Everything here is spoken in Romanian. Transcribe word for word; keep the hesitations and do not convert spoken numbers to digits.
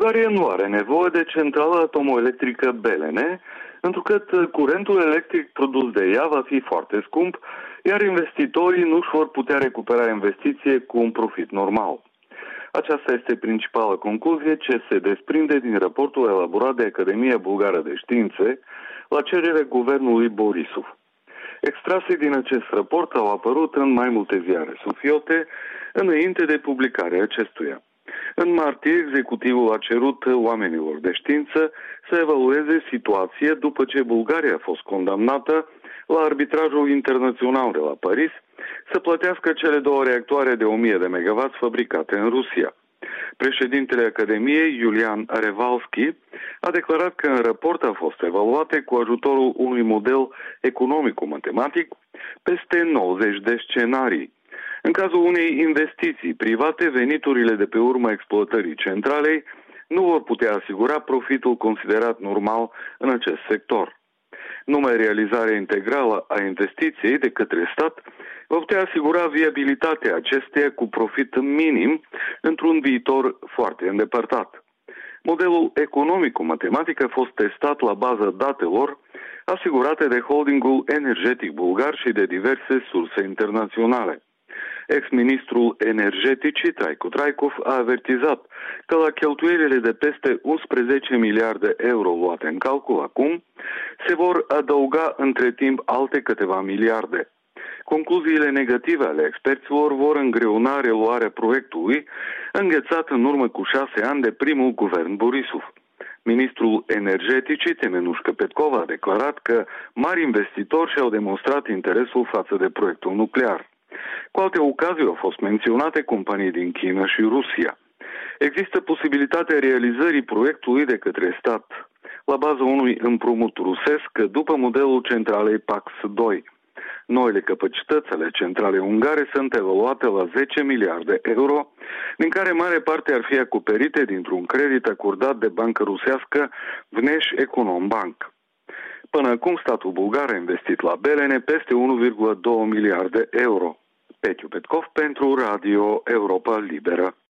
Bulgaria nu are nevoie de centrală atomoelectrică Belene, întrucât curentul electric produs de ea va fi foarte scump, iar investitorii nu își vor putea recupera investiție cu un profit normal. Aceasta este principala concluzie ce se desprinde din raportul elaborat de Academia Bulgară de Științe la cerere guvernului Borisov. Extrase din acest raport au apărut în mai multe ziare sufiote înainte de publicarea acestuia. În martie, executivul a cerut oamenilor de știință să evalueze situația după ce Bulgaria a fost condamnată la arbitrajul internațional de la Paris să plătească cele două reactoare de o mie de megawatt fabricate în Rusia. Președintele Academiei, Iulian Revalski, a declarat că în raport a fost evaluate cu ajutorul unui model economico-matematic peste nouăzeci de scenarii. În cazul unei investiții private, veniturile de pe urma exploatării centralei nu vor putea asigura profitul considerat normal în acest sector. Numai realizarea integrală a investiției de către stat va putea asigura viabilitatea acesteia cu profit minim într-un viitor foarte îndepărtat. Modelul economico-matematic a fost testat la baza datelor asigurate de holdingul energetic bulgar și de diverse surse internaționale. Ex-ministrul energeticii, Traicu Traikov, a avertizat că la cheltuielile de peste unsprezece miliarde euro luate în calcul acum, se vor adăuga între timp alte câteva miliarde. Concluziile negative ale experților vor îngreuna reluarea proiectului, înghețat în urmă cu șase ani de primul guvern Borisov. Ministrul energeticii, Temenușka Petkova, a declarat că mari investitori și-au demonstrat interesul față de proiectul nuclear. Cu alte ocazii au fost menționate companii din China și Rusia. Există posibilitatea realizării proiectului de către stat la baza unui împrumut rusesc după modelul centralei P A X doi. Noile capacități ale centralei ungare sunt evaluate la zece miliarde euro, din care mare parte ar fi acoperite dintr-un credit acordat de bancă rusească Vnesh Econombank. Până acum, statul bulgar a investit la Belene peste unu virgulă doi miliarde euro. Petiu Petkov pentru Radio Europa Liberă.